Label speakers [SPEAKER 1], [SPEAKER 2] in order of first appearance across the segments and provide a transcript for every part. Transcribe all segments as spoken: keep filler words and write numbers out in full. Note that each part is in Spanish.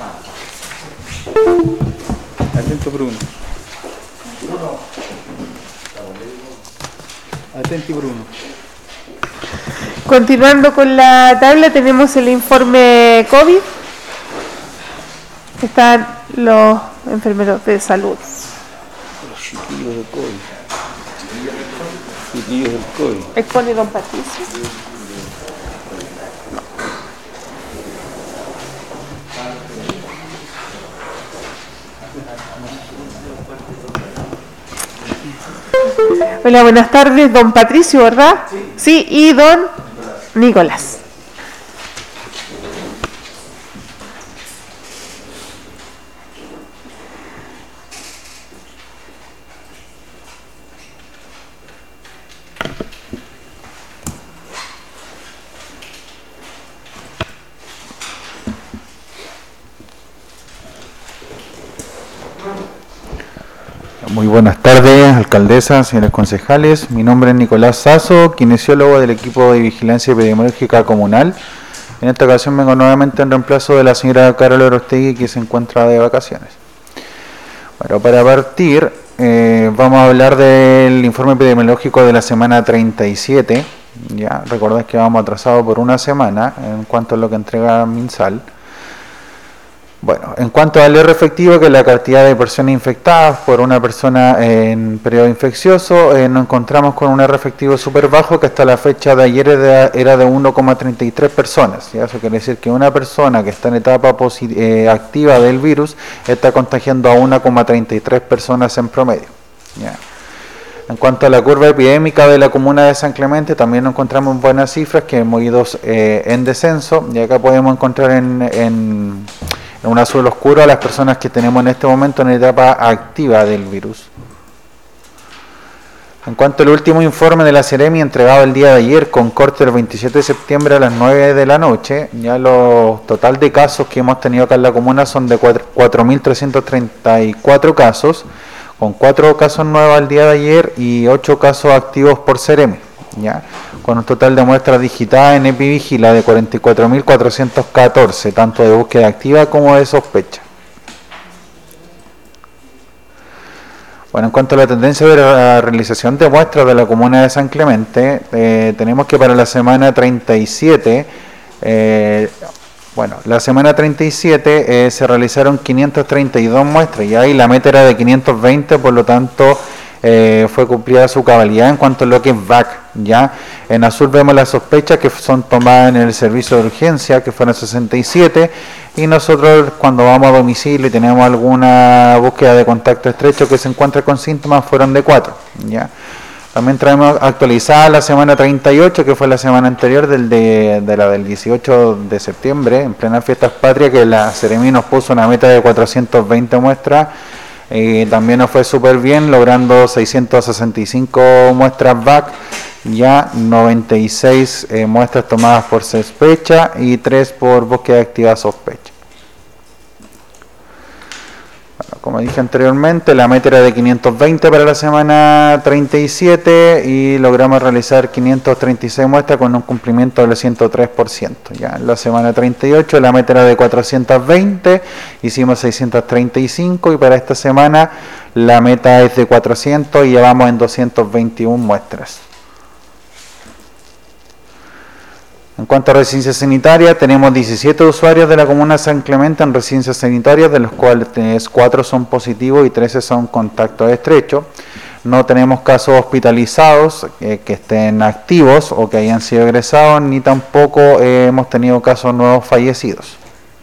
[SPEAKER 1] Atento, Bruno. Atenti, Bruno.
[SPEAKER 2] Continuando con la tabla, tenemos el informe COVID. Están los enfermeros de salud.
[SPEAKER 1] Los chiquillos del COVID. Chiquillos del COVID.
[SPEAKER 2] Expone don Patricio. Hola, buenas tardes, don Patricio, ¿verdad? Sí. Sí, y don Nicolás. Nicolás.
[SPEAKER 1] Muy buenas tardes, alcaldesa, señores concejales. Mi nombre es Nicolás Sazo, kinesiólogo del equipo de vigilancia epidemiológica comunal. En esta ocasión vengo nuevamente en reemplazo de la señora Carol Orostegui, que se encuentra de vacaciones. Bueno, para partir, eh, vamos a hablar del informe epidemiológico de la semana treinta y siete. Ya, recordad que vamos atrasados por una semana en cuanto a lo que entrega MinSal. Bueno, en cuanto al R efectivo, que es la cantidad de personas infectadas por una persona en periodo infeccioso, eh, nos encontramos con un R efectivo súper bajo, que hasta la fecha de ayer era, era de uno coma treinta y tres personas. ¿Ya? Eso quiere decir que una persona que está en etapa eh, activa del virus está contagiando a uno coma treinta y tres personas en promedio. ¿Ya? En cuanto a la curva epidémica de la comuna de San Clemente, también encontramos buenas cifras que hemos ido eh, en descenso, y acá podemos encontrar en... en en un azul oscuro a las personas que tenemos en este momento en etapa activa del virus. En cuanto al último informe de la Seremi entregado el día de ayer con corte el veintisiete de septiembre a las nueve de la noche, ya los total de casos que hemos tenido acá en la comuna son de cuatro mil trescientos treinta y cuatro casos, con cuatro casos nuevos al día de ayer y ocho casos activos por Seremi, ya, con un total de muestras digitadas en EpiVigila de cuarenta y cuatro mil cuatrocientos catorce, tanto de búsqueda activa como de sospecha. Bueno, en cuanto a la tendencia de la realización de muestras de la comuna de San Clemente, eh, tenemos que para la semana treinta y siete, eh, bueno, la semana treinta y siete eh, se realizaron quinientas treinta y dos muestras, y ahí la meta era de quinientos veinte, por lo tanto eh, fue cumplida su cabalidad en cuanto a lo que es V A C. ¿Ya? En azul vemos las sospechas que son tomadas en el servicio de urgencia, que fueron sesenta y siete, y nosotros cuando vamos a domicilio y tenemos alguna búsqueda de contacto estrecho que se encuentra con síntomas, fueron de cuatro. ¿Ya? También traemos actualizada la semana treinta y ocho, que fue la semana anterior del de, de la del dieciocho de septiembre, en plena fiestas patrias, que la Seremi nos puso una meta de cuatrocientas veinte muestras. Eh, también nos fue súper bien, logrando seiscientas sesenta y cinco muestras V A C, ya noventa y seis eh, muestras tomadas por sospecha y tres por búsqueda activa sospecha. Bueno, como dije anteriormente, la meta era de quinientos veinte para la semana treinta y siete y logramos realizar quinientas treinta y seis muestras con un cumplimiento del ciento tres por ciento. Ya en la semana treinta y ocho la meta era de cuatrocientas veinte, hicimos seiscientas treinta y cinco, y para esta semana la meta es de cuatrocientos y llevamos en doscientas veintiuna muestras. En cuanto a residencia sanitaria, tenemos diecisiete usuarios de la comuna de San Clemente en residencias sanitarias, de los cuales cuatro son positivos y trece son contactos estrechos. No tenemos casos hospitalizados eh, que estén activos o que hayan sido egresados, ni tampoco eh, hemos tenido casos nuevos fallecidos.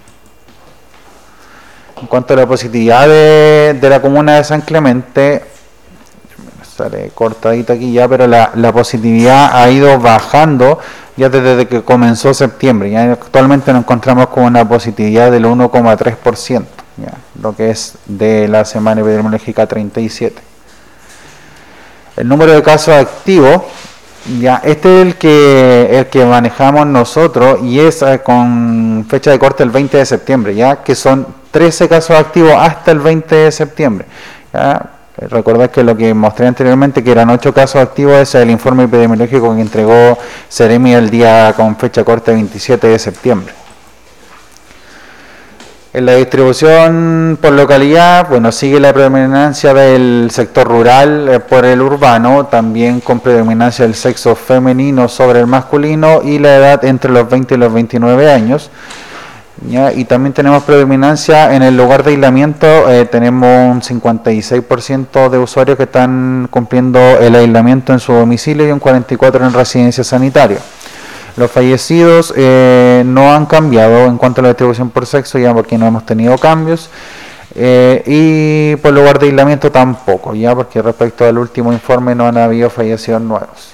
[SPEAKER 1] En cuanto a la positividad de, de la comuna de San Clemente, sale cortadita aquí ya, pero la, la positividad ha ido bajando ya desde que comenzó septiembre. Ya actualmente nos encontramos con una positividad del uno coma tres por ciento, ya, lo que es de la semana epidemiológica treinta y siete. El número de casos activos, ya, este es el que el que manejamos nosotros y es eh, con fecha de corte el veinte de septiembre, ya que son trece casos activos hasta el veinte de septiembre. Ya. Recordad que lo que mostré anteriormente, que eran ocho casos activos, ese es el informe epidemiológico que entregó Seremi el día con fecha corte veintisiete de septiembre. En la distribución por localidad, bueno, sigue la predominancia del sector rural eh, por el urbano, también con predominancia del sexo femenino sobre el masculino y la edad entre los veinte y los veintinueve años. ¿Ya? Y también tenemos predominancia en el lugar de aislamiento, eh, tenemos un cincuenta y seis por ciento de usuarios que están cumpliendo el aislamiento en su domicilio y un cuarenta y cuatro por ciento en residencia sanitaria. Los fallecidos eh, no han cambiado en cuanto a la distribución por sexo, ya porque no hemos tenido cambios, eh, y por lugar de aislamiento tampoco, ya porque respecto al último informe no han habido fallecidos nuevos.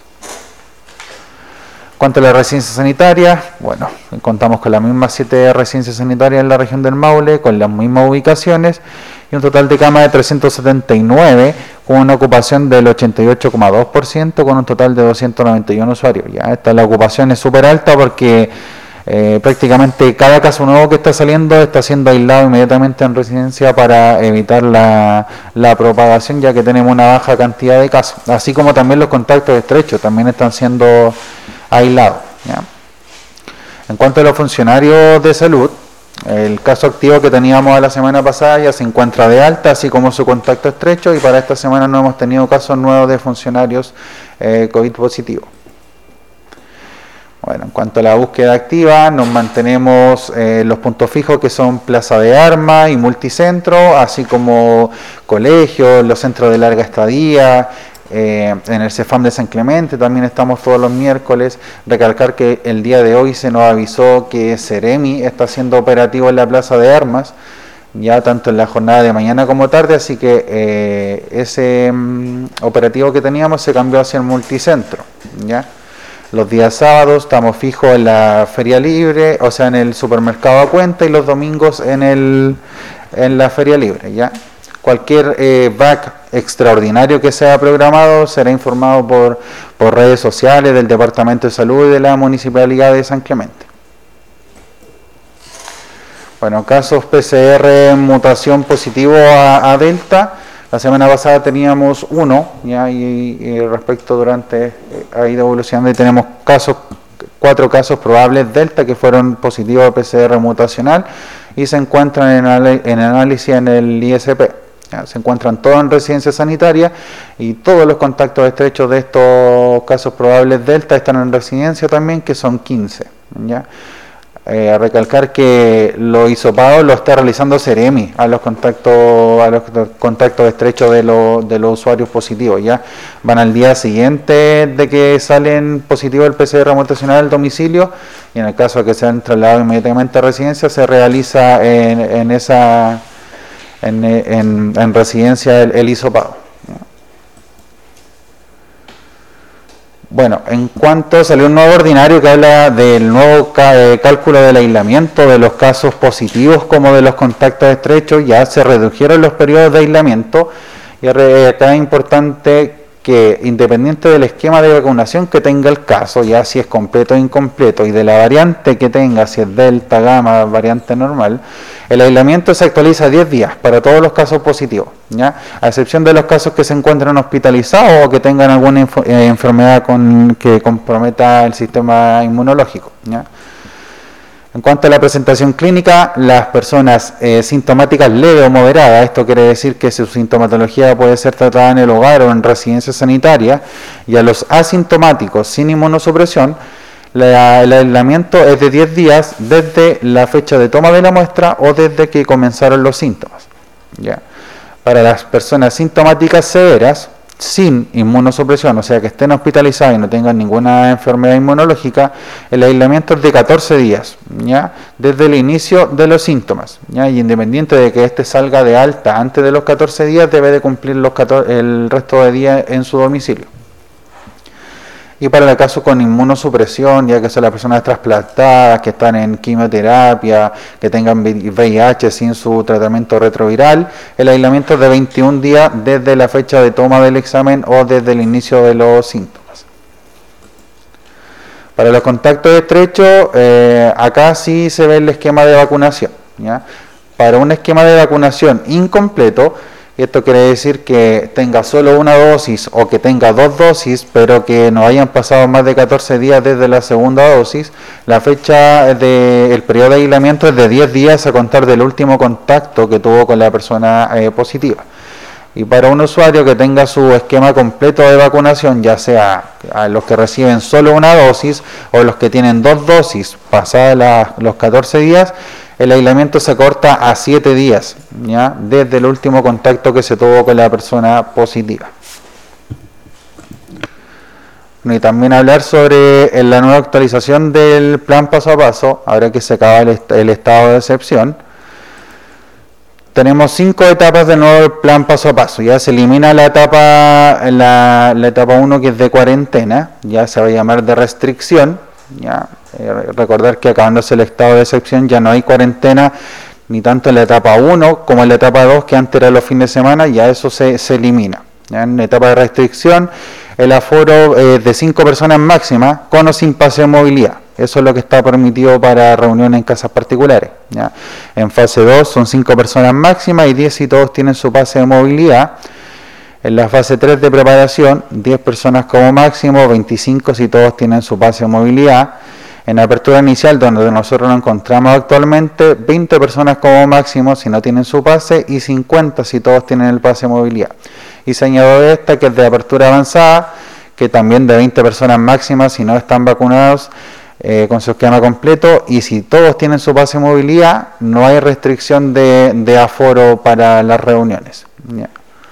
[SPEAKER 1] En cuanto a la residencia sanitaria, bueno, contamos con las mismas siete residencias sanitarias en la región del Maule, con las mismas ubicaciones, y un total de camas de trescientos setenta y nueve, con una ocupación del ochenta y ocho coma dos por ciento, con un total de doscientos noventa y uno usuarios. Ya esta la ocupación es súper alta porque eh, prácticamente cada caso nuevo que está saliendo está siendo aislado inmediatamente en residencia para evitar la, la propagación, ya que tenemos una baja cantidad de casos, así como también los contactos estrechos también están siendo aislados. ¿Ya? En cuanto a los funcionarios de salud, el caso activo que teníamos la semana pasada ya se encuentra de alta, así como su contacto estrecho, y para esta semana no hemos tenido casos nuevos de funcionarios eh, COVID positivos. Bueno, en cuanto a la búsqueda activa, nos mantenemos eh, los puntos fijos que son Plaza de Armas y Multicentro, así como colegios, los centros de larga estadía. Eh, en el CEFAM de San Clemente también estamos todos los miércoles. Recalcar que el día de hoy se nos avisó que Ceremi está siendo operativo en la Plaza de Armas, ya tanto en la jornada de mañana como tarde, así que eh, ese um, operativo que teníamos se cambió hacia el Multicentro. ¿Ya? Los días sábados estamos fijos en la Feria Libre, o sea en el supermercado a cuenta, y los domingos en, el, en la Feria Libre. ¿Ya? Cualquier eh, back extraordinario que sea programado será informado por, por redes sociales del Departamento de Salud y de la Municipalidad de San Clemente. Bueno, casos P C R mutación positivo a, a Delta. La semana pasada teníamos uno, ya, y, y respecto durante, eh, ha ido evolucionando y tenemos casos, cuatro casos probables Delta que fueron positivos a P C R mutacional y se encuentran en, en análisis en el I S P. Ya, se encuentran todos en residencia sanitaria y todos los contactos estrechos de estos casos probables Delta están en residencia también, que son quince. ¿Ya? Eh, a recalcar que los hisopados lo está realizando Ceremi a los contactos a los contactos estrechos de, lo, de los usuarios positivos. Ya van al día siguiente de que salen positivos el P C R mutacional al domicilio, y en el caso de que sean trasladados inmediatamente a residencia se realiza en, en esa En, en, en residencia el, el hisopado. Bueno, en cuanto salió un nuevo ordinario que habla del nuevo eh, cálculo del aislamiento de los casos positivos como de los contactos estrechos, ya se redujeron los periodos de aislamiento, y acá es importante que independiente del esquema de vacunación que tenga el caso, ya si es completo o incompleto, y de la variante que tenga, si es delta, gamma, variante normal, el aislamiento se actualiza a diez días para todos los casos positivos, ¿ya? A excepción de los casos que se encuentran hospitalizados o que tengan alguna eh, enfermedad con, que comprometa el sistema inmunológico, ¿ya? En cuanto a la presentación clínica, las personas eh, sintomáticas leve o moderada, esto quiere decir que su sintomatología puede ser tratada en el hogar o en residencia sanitaria, y a los asintomáticos sin inmunosupresión, la, el aislamiento es de diez días desde la fecha de toma de la muestra o desde que comenzaron los síntomas. ¿Ya? Para las personas sintomáticas severas, sin inmunosupresión, o sea que estén hospitalizados y no tengan ninguna enfermedad inmunológica, el aislamiento es de catorce días, ¿ya? Desde el inicio de los síntomas, ¿ya? Y independiente de que éste salga de alta antes de los catorce días, debe de cumplir los catorce, el resto de días en su domicilio. Y para el caso con inmunosupresión, ya que son las personas trasplantadas, que están en quimioterapia, que tengan V I H sin su tratamiento retroviral, el aislamiento es de veintiún días desde la fecha de toma del examen o desde el inicio de los síntomas. Para los contactos estrechos, eh, acá sí se ve el esquema de vacunación, ¿ya? Para un esquema de vacunación incompleto, Y esto quiere decir que tenga solo una dosis o que tenga dos dosis, pero que no hayan pasado más de catorce días desde la segunda dosis. La fecha del periodo de aislamiento es de diez días a contar del último contacto que tuvo con la persona eh, positiva. Y para un usuario que tenga su esquema completo de vacunación, ya sea a los que reciben solo una dosis o los que tienen dos dosis pasadas la, los catorce días, el aislamiento se corta a siete días, ¿ya? Desde el último contacto que se tuvo con la persona positiva. Y también hablar sobre la nueva actualización del plan paso a paso, ahora que se acaba el, est el estado de excepción. Tenemos cinco etapas de nuevo plan paso a paso. Ya se elimina la etapa la, la etapa uno, que es de cuarentena, ya se va a llamar de restricción. Ya eh, recordar que acabándose el estado de excepción ya no hay cuarentena ni tanto en la etapa uno como en la etapa dos, que antes era los fines de semana, ya eso se, se elimina. Ya en la etapa de restricción, el aforo eh, de cinco personas máxima, con o sin pase de movilidad. Eso es lo que está permitido para reuniones en casas particulares. ¿Ya? En fase dos son cinco personas máximas y diez si todos tienen su pase de movilidad. En la fase tres de preparación, diez personas como máximo, veinticinco si todos tienen su pase de movilidad. En la apertura inicial, donde nosotros nos encontramos actualmente, veinte personas como máximo si no tienen su pase y cincuenta si todos tienen el pase de movilidad. Y se añade esta, que es de apertura avanzada, que también de veinte personas máximas si no están vacunados eh, con su esquema completo, y si todos tienen su pase de movilidad, no hay restricción de, de aforo para las reuniones. ¿Ya?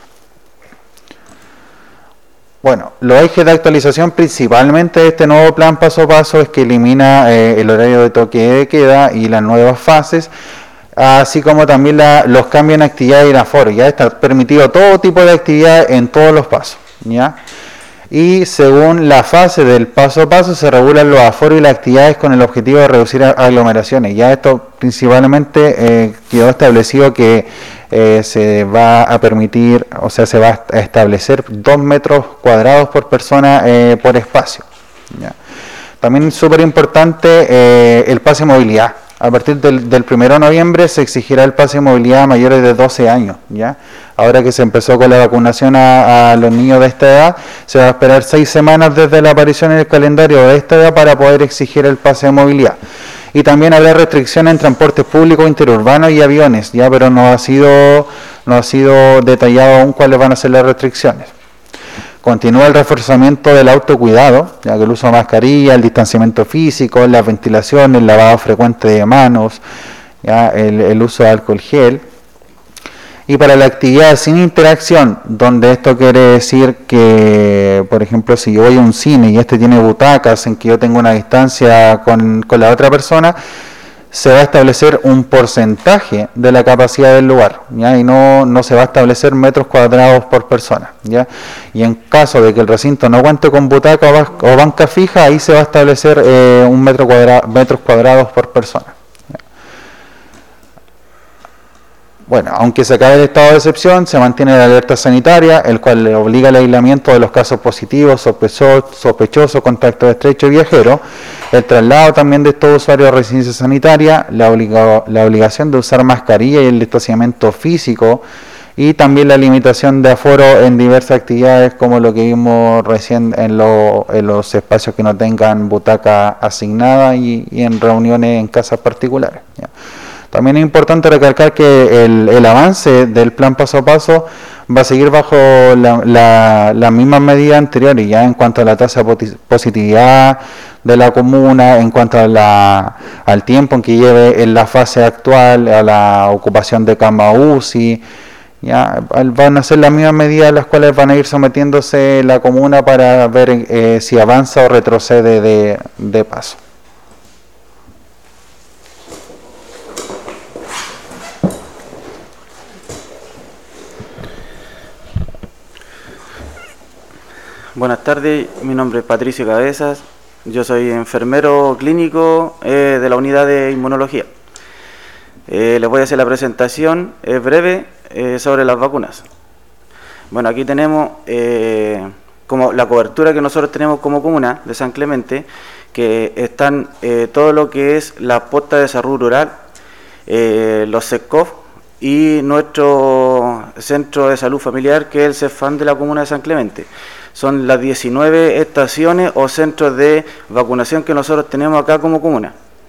[SPEAKER 1] Bueno, los ejes de actualización principalmente de este nuevo plan paso a paso es que elimina eh, el horario de toque de queda y las nuevas fases, así como también la, los cambios en actividad y en aforo. Ya está permitido todo tipo de actividad en todos los pasos, ¿ya? Y según la fase del paso a paso se regulan los aforos y las actividades con el objetivo de reducir aglomeraciones. Ya esto principalmente eh, quedó establecido que eh, se va a permitir, o sea, se va a establecer dos metros cuadrados por persona eh, por espacio. ¿Ya? También súper importante eh, el pase de movilidad. A partir del, del primero de noviembre se exigirá el pase de movilidad a mayores de doce años. ¿Ya? Ahora que se empezó con la vacunación a, a los niños de esta edad, se va a esperar seis semanas desde la aparición en el calendario de esta edad para poder exigir el pase de movilidad. Y también habrá restricciones en transportes públicos interurbanos y aviones, ya, pero no ha sido, no ha sido detallado aún cuáles van a ser las restricciones. Continúa el reforzamiento del autocuidado, ya que el uso de mascarilla, el distanciamiento físico, la ventilación, el lavado frecuente de manos, ya, el, el uso de alcohol gel. Y para la actividad sin interacción, donde esto quiere decir que, por ejemplo, si yo voy a un cine y este tiene butacas en que yo tengo una distancia con, con la otra persona, se va a establecer un porcentaje de la capacidad del lugar, ¿ya? Y no, no se va a establecer metros cuadrados por persona, ¿ya? Y en caso de que el recinto no cuente con butaca o, o banca fija, ahí se va a establecer eh, un metro cuadrado, metros cuadrados por persona. Bueno, aunque se acabe el estado de excepción, se mantiene la alerta sanitaria, el cual le obliga al aislamiento de los casos positivos, sospechosos, sospechoso, contacto estrecho y viajero, el traslado también de estos usuarios de residencia sanitaria, la, obliga, la obligación de usar mascarilla y el distanciamiento físico, y también la limitación de aforo en diversas actividades, como lo que vimos recién en, lo, en los espacios que no tengan butaca asignada y, y en reuniones en casas particulares, ¿ya? También es importante recalcar que el, el avance del plan paso a paso va a seguir bajo la, la, las mismas medidas anteriores, ya en cuanto a la tasa de positividad de la comuna, en cuanto a la, al tiempo en que lleve en la fase actual, a la ocupación de cama U C I, ya van a ser las mismas medidas a las cuales van a ir sometiéndose la comuna para ver eh, si avanza o retrocede de, de paso.
[SPEAKER 3] Buenas tardes, mi nombre es Patricio Cabezas, yo soy enfermero clínico eh, de la unidad de inmunología. Eh, les voy a hacer la presentación eh, breve eh, sobre las vacunas. Bueno, aquí tenemos eh, como la cobertura que nosotros tenemos como comuna de San Clemente, que están eh, todo lo que es la posta de desarrollo rural, eh, los SECOF y nuestro centro de salud familiar, que es el CEFAM de la comuna de San Clemente. Son las diecinueve estaciones o centros de vacunación que nosotros tenemos acá como comuna.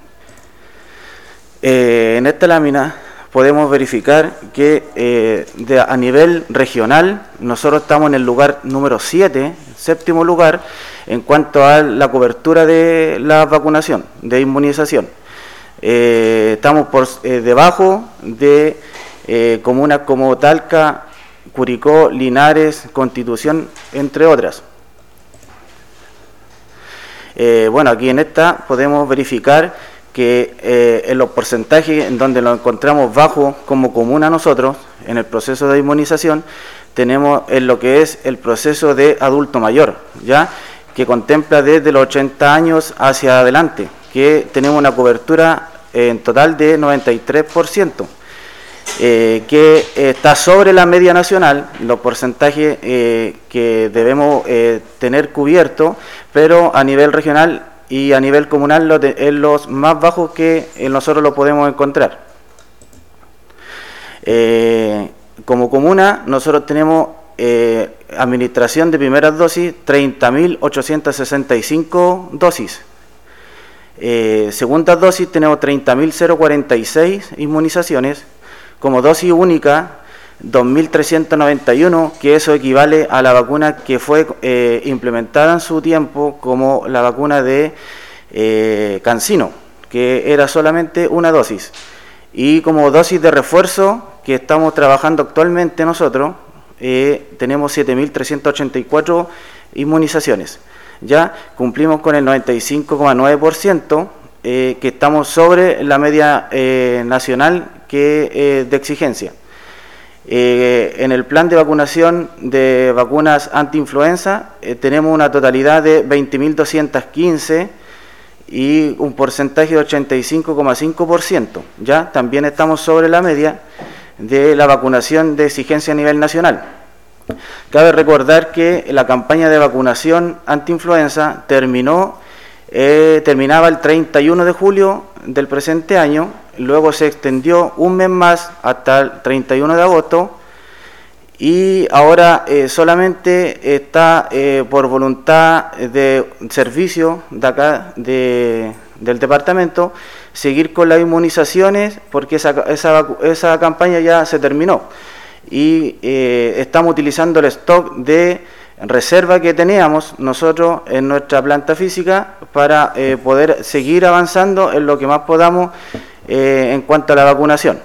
[SPEAKER 3] Eh, en esta lámina podemos verificar que eh, de, a nivel regional nosotros estamos en el lugar número siete, séptimo lugar, en cuanto a la cobertura de la vacunación, de inmunización. Eh, estamos por eh, debajo de eh, comunas como Talca, Curicó, Linares, Constitución, entre otras. Eh, bueno, aquí en esta podemos verificar que eh, en los porcentajes en donde nos encontramos bajo como comuna nosotros, en el proceso de inmunización, tenemos en lo que es el proceso de adulto mayor, ya que contempla desde los ochenta años hacia adelante, que tenemos una cobertura eh, en total de noventa y tres por ciento. Eh, que eh, está sobre la media nacional, los porcentajes eh, que debemos eh, tener cubiertos, pero a nivel regional y a nivel comunal lo de, es los más bajos que eh, nosotros lo podemos encontrar. Eh, como comuna, nosotros tenemos eh, administración de primeras dosis, treinta mil ochocientas sesenta y cinco dosis. Eh, segundas dosis tenemos treinta mil cuarenta y seis inmunizaciones. Como dosis única, dos mil trescientos noventa y uno, que eso equivale a la vacuna que fue eh, implementada en su tiempo como la vacuna de eh, CanSino, que era solamente una dosis. Y como dosis de refuerzo, que estamos trabajando actualmente nosotros, eh, tenemos siete mil trescientos ochenta y cuatro inmunizaciones. Ya cumplimos con el noventa y cinco coma nueve por ciento, eh, que estamos sobre la media eh, nacional que eh, de exigencia. Eh, en el plan de vacunación de vacunas antiinfluenza eh, tenemos una totalidad de veinte mil doscientos quince y un porcentaje de ochenta y cinco coma cinco por ciento. Ya también estamos sobre la media de la vacunación de exigencia a nivel nacional. Cabe recordar que la campaña de vacunación antiinfluenza terminó, eh, terminaba el treinta y uno de julio del presente año. Luego se extendió un mes más hasta el treinta y uno de agosto y ahora eh, solamente está eh, por voluntad de servicio de acá de, del departamento seguir con las inmunizaciones, porque esa, esa, esa campaña ya se terminó y eh, estamos utilizando el stock de reserva que teníamos nosotros en nuestra planta física para eh, poder seguir avanzando en lo que más podamos Eh, en cuanto a la vacunación.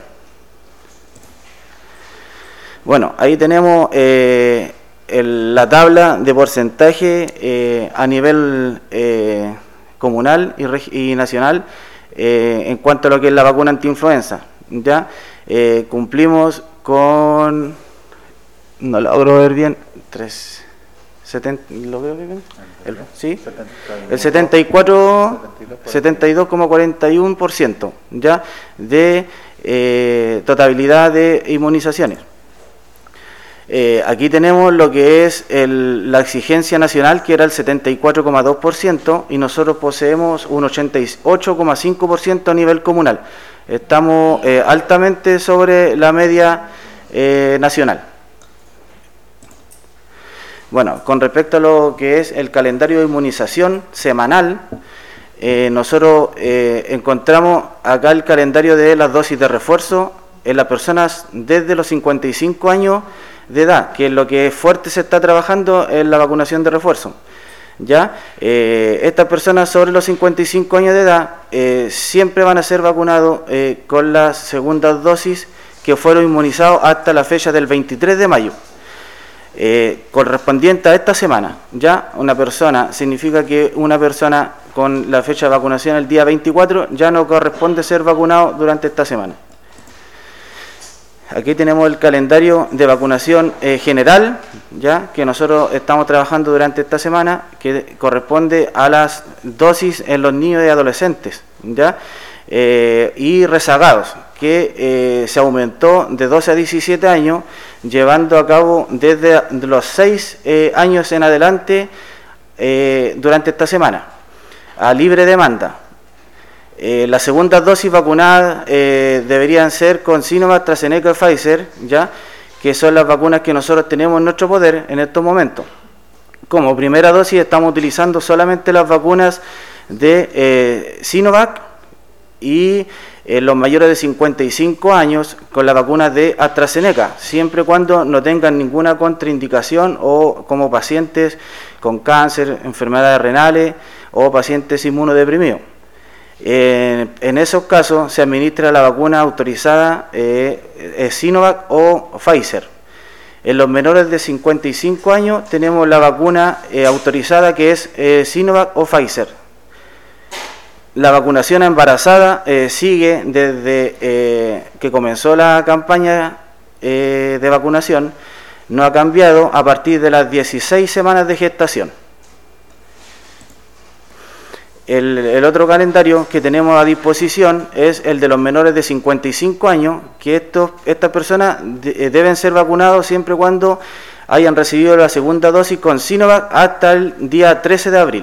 [SPEAKER 3] Bueno, ahí tenemos eh, el, la tabla de porcentaje eh, a nivel eh, comunal y, y nacional eh, en cuanto a lo que es la vacuna antiinfluenza. Ya eh, cumplimos con, no logro ver bien, tres, setenta, ¿lo veo bien? El, ¿sí? El setenta y cuatro, setenta y dos coma cuarenta y uno por ciento ya de eh, totalidad de inmunizaciones. Eh, aquí tenemos lo que es el, la exigencia nacional, que era el setenta y cuatro coma dos por ciento, y nosotros poseemos un ochenta y ocho coma cinco por ciento a nivel comunal. Estamos eh, altamente sobre la media eh, nacional. Bueno, con respecto a lo que es el calendario de inmunización semanal, eh, nosotros eh, encontramos acá el calendario de las dosis de refuerzo en las personas desde los cincuenta y cinco años de edad, que es lo que fuerte se está trabajando en la vacunación de refuerzo. ¿Ya? Eh, estas personas sobre los cincuenta y cinco años de edad eh, siempre van a ser vacunados eh, con las segundas dosis que fueron inmunizados hasta la fecha del veintitrés de mayo. Eh, correspondiente a esta semana, ya una persona, significa que una persona con la fecha de vacunación el día veinticuatro ya no corresponde ser vacunado durante esta semana. Aquí tenemos el calendario de vacunación eh, general, ya que nosotros estamos trabajando durante esta semana, que corresponde a las dosis en los niños y adolescentes, ya eh, y rezagados, que eh, se aumentó de doce a diecisiete años, llevando a cabo desde los seis eh, años en adelante eh, durante esta semana, a libre demanda. Eh, las segundas dosis vacunadas eh, deberían ser con Sinovac, AstraZeneca y Pfizer, ya que son las vacunas que nosotros tenemos en nuestro poder en estos momentos. Como primera dosis estamos utilizando solamente las vacunas de eh, Sinovac y eh, los mayores de cincuenta y cinco años con la vacuna de AstraZeneca, siempre y cuando no tengan ninguna contraindicación o como pacientes con cáncer, enfermedades renales o pacientes inmunodeprimidos. Eh, en esos casos se administra la vacuna autorizada eh, eh, Sinovac o Pfizer. En los menores de cincuenta y cinco años tenemos la vacuna eh, autorizada que es eh, Sinovac o Pfizer. La vacunación a embarazada eh, sigue desde eh, que comenzó la campaña eh, de vacunación, no ha cambiado a partir de las dieciséis semanas de gestación. El, el otro calendario que tenemos a disposición es el de los menores de cincuenta y cinco años, que estos, estas personas de, deben ser vacunados siempre y cuando hayan recibido la segunda dosis con Sinovac hasta el día trece de abril.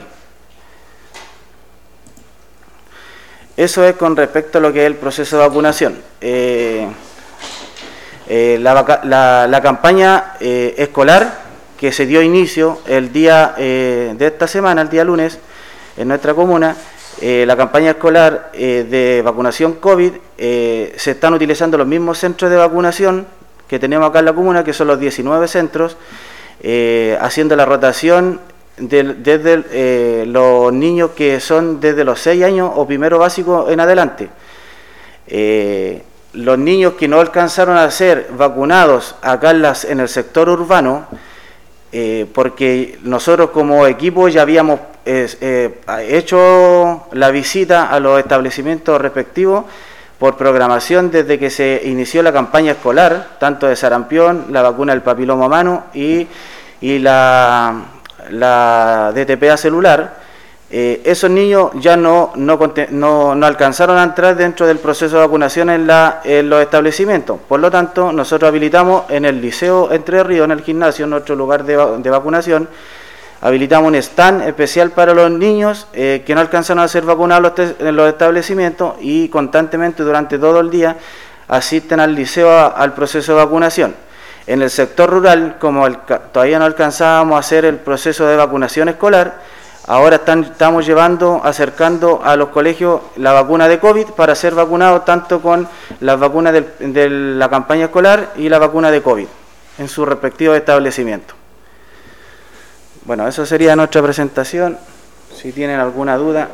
[SPEAKER 3] Eso es con respecto a lo que es el proceso de vacunación. Eh, eh, la, la, la campaña eh, escolar que se dio inicio el día eh, de esta semana, el día lunes, en nuestra comuna, eh, la campaña escolar eh, de vacunación COVID, eh, se están utilizando los mismos centros de vacunación que tenemos acá en la comuna, que son los diecinueve centros, eh, haciendo la rotación de, desde eh, los niños que son desde los seis años o primero básico en adelante. Eh, los niños que no alcanzaron a ser vacunados acá en, las, en el sector urbano, eh, porque nosotros como equipo ya habíamos Es, eh, hecho la visita a los establecimientos respectivos por programación desde que se inició la campaña escolar, tanto de sarampión, la vacuna del papiloma humano y, y la, la D T P A celular. Eh, esos niños ya no, no, no, no alcanzaron a entrar dentro del proceso de vacunación en, la, en los establecimientos. Por lo tanto, nosotros habilitamos en el Liceo Entre Ríos, en el gimnasio, nuestro lugar de, de vacunación, habilitamos un stand especial para los niños eh, que no alcanzan a ser vacunados en los establecimientos y constantemente durante todo el día asisten al liceo a, al proceso de vacunación. En el sector rural, como el, todavía no alcanzábamos a hacer el proceso de vacunación escolar, ahora están, estamos llevando, acercando a los colegios la vacuna de COVID para ser vacunados tanto con las vacunas del, de la campaña escolar y la vacuna de COVID en sus respectivos establecimientos. Bueno, eso sería nuestra presentación. Si tienen alguna duda.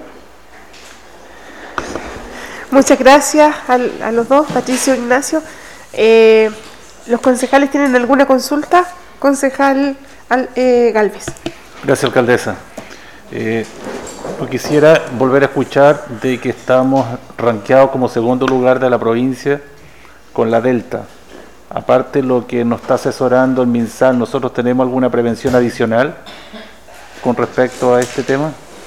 [SPEAKER 2] Muchas gracias a, a los dos, Patricio e Ignacio. Eh, ¿Los concejales tienen alguna consulta? Concejal al, eh, Galvez.
[SPEAKER 4] Gracias, alcaldesa. Eh, yo quisiera volver a escuchar de que estamos rankeados como segundo lugar de la provincia con la Delta. Aparte lo que nos está asesorando el MinSal, ¿nosotros tenemos alguna prevención adicional con respecto a este tema?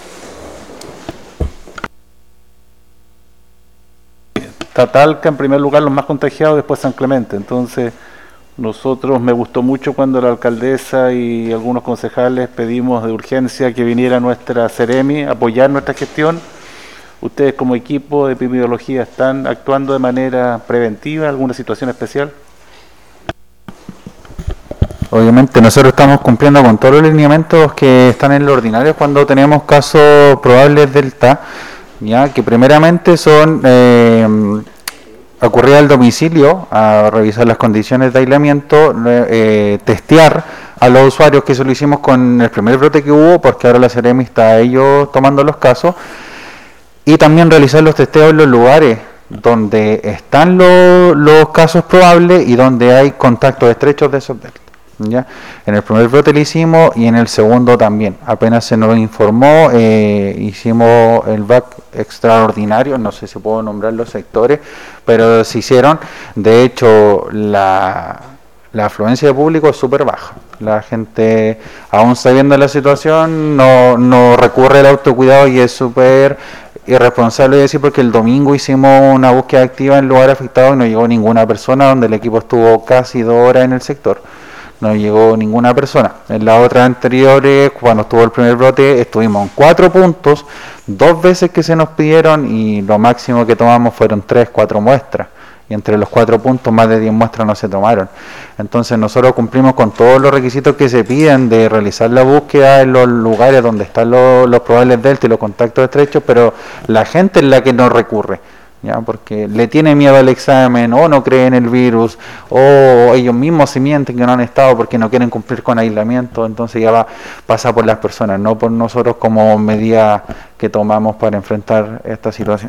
[SPEAKER 4] Tatalca en primer lugar los más contagiados, después San Clemente. Entonces nosotros, me gustó mucho cuando la alcaldesa y algunos concejales pedimos de urgencia que viniera nuestra Seremi a apoyar nuestra gestión. ¿Ustedes como equipo de epidemiología están actuando de manera preventiva, alguna situación especial?
[SPEAKER 1] Obviamente nosotros estamos cumpliendo con todos los lineamientos que están en lo ordinario cuando tenemos casos probables Delta, ya que primeramente son eh, acudir al domicilio a revisar las condiciones de aislamiento, eh, testear a los usuarios, que eso lo hicimos con el primer brote que hubo, porque ahora la Seremi está a ellos tomando los casos, y también realizar los testeos en los lugares donde están lo, los casos probables y donde hay contactos estrechos de esos Delta. ¿Ya? En el primer brote lo hicimos y en el segundo también. Apenas se nos informó, eh, hicimos el V A C extraordinario, no sé si puedo nombrar los sectores, pero se hicieron. De hecho, la, la afluencia de público es súper baja. La gente, aún sabiendo la situación, no, no recurre al autocuidado y es súper irresponsable decir, porque el domingo hicimos una búsqueda activa en lugar afectado y no llegó ninguna persona, donde el equipo estuvo casi dos horas en el sector. No llegó ninguna persona. En las otras anteriores, cuando estuvo el primer brote, estuvimos en cuatro puntos, dos veces que se nos pidieron y lo máximo que tomamos fueron tres, cuatro muestras. y entre los cuatro puntos más de diez muestras no se tomaron. Entonces nosotros cumplimos con todos los requisitos que se piden de realizar la búsqueda en los lugares donde están los, los probables delta y los contactos estrechos, pero la gente es la que no recurre, ¿ya? Porque le tiene miedo al examen, o no cree en el virus, o ellos mismos se mienten que no han estado porque no quieren cumplir con aislamiento. Entonces ya va, pasa por las personas, no por nosotros como medida que tomamos para enfrentar esta situación.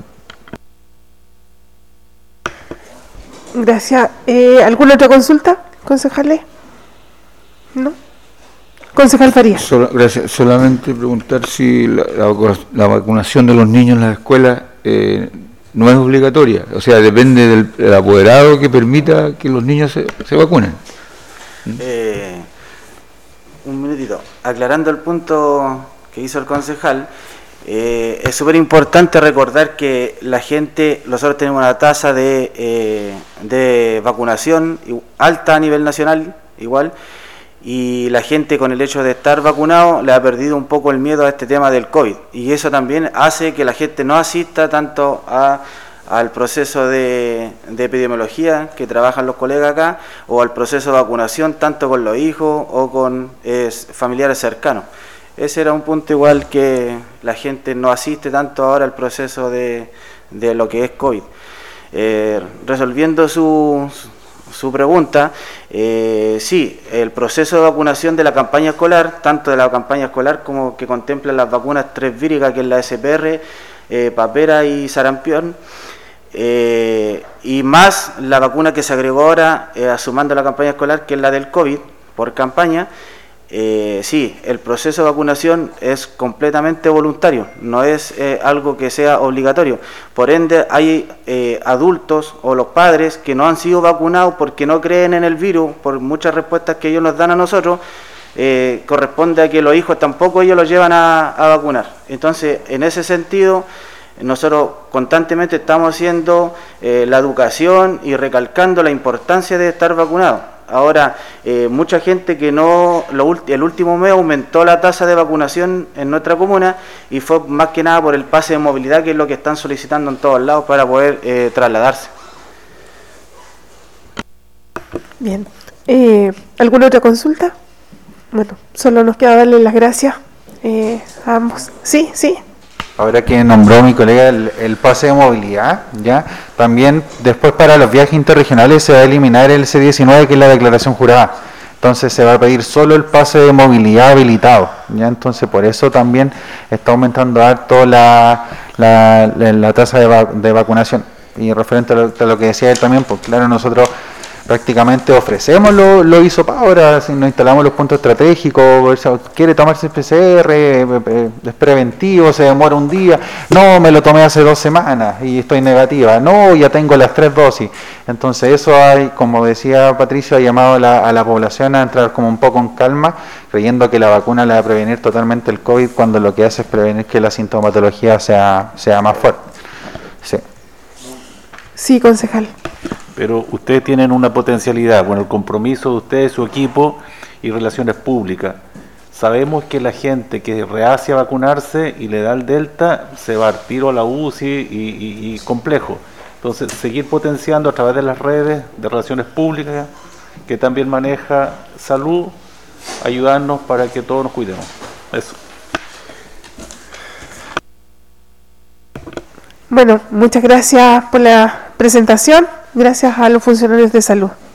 [SPEAKER 2] Gracias. Eh, ¿Alguna otra consulta, concejales? ¿No? Concejal Farías.
[SPEAKER 5] Sol, gracias. Solamente preguntar si la, la, la vacunación de los niños en las escuelas eh, no es obligatoria, o sea, depende del, del apoderado que permita que los niños se, se vacunen.
[SPEAKER 3] Eh, un minutito. Aclarando el punto que hizo el concejal, eh, es súper importante recordar que la gente, nosotros tenemos una tasa de, eh, de vacunación alta a nivel nacional, igual, y la gente con el hecho de estar vacunado le ha perdido un poco el miedo a este tema del COVID, y eso también hace que la gente no asista tanto a, al proceso de, de epidemiología que trabajan los colegas acá, o al proceso de vacunación tanto con los hijos o con eh, familiares cercanos. Ese era un punto igual, que la gente no asiste tanto ahora al proceso de, de lo que es COVID. Eh, resolviendo su... su pregunta, eh, sí, el proceso de vacunación de la campaña escolar, tanto de la campaña escolar como que contempla las vacunas tres víricas, que es la S P R, eh, papera y sarampión, eh, y más la vacuna que se agregó ahora, eh, sumando la campaña escolar, que es la del COVID, por campaña. Eh, sí, el proceso de vacunación es completamente voluntario, no es eh, algo que sea obligatorio. Por ende, hay eh, adultos o los padres que no han sido vacunados porque no creen en el virus, por muchas respuestas que ellos nos dan a nosotros. Eh, corresponde a que los hijos tampoco ellos los llevan a, a vacunar. Entonces, en ese sentido, nosotros constantemente estamos haciendo eh, la educación y recalcando la importancia de estar vacunados. Ahora, eh, mucha gente que no, lo, el último mes aumentó la tasa de vacunación en nuestra comuna, y fue más que nada por el pase de movilidad, que es lo que están solicitando en todos lados para poder eh, trasladarse.
[SPEAKER 2] Bien. Eh, ¿Alguna otra consulta? Bueno, solo nos queda darle las gracias eh, a ambos. Sí, sí.
[SPEAKER 1] Ahora que nombró mi colega el, el pase de movilidad, ya también después para los viajes interregionales se va a eliminar el C diecinueve, que es la declaración jurada. Entonces se va a pedir solo el pase de movilidad habilitado, ya. Entonces por eso también está aumentando harto la, la, la, la tasa de, va, de vacunación. Y referente a lo, a lo que decía él también, pues claro, nosotros prácticamente ofrecemos los lo hisopados. Ahora si nos instalamos los puntos estratégicos, quiere tomarse el P C R, es preventivo, se demora un día, no, me lo tomé hace dos semanas y estoy negativa, no, ya tengo las tres dosis. Entonces eso hay, como decía Patricio, ha llamado a la, a la población a entrar como un poco en calma, creyendo que la vacuna le va a prevenir totalmente el COVID, cuando lo que hace es prevenir que la sintomatología sea, sea más fuerte. Sí.
[SPEAKER 2] Sí, concejal.
[SPEAKER 4] Pero ustedes tienen una potencialidad, bueno, el compromiso de ustedes, su equipo y relaciones públicas. Sabemos que la gente que rehace a vacunarse y le da el Delta se va al tiro a la U C I y, y, y complejo. Entonces, seguir potenciando a través de las redes de relaciones públicas, que también maneja salud, ayudarnos para que todos nos cuidemos. Eso.
[SPEAKER 2] Bueno, muchas gracias por la presentación. Gracias a los funcionarios de salud.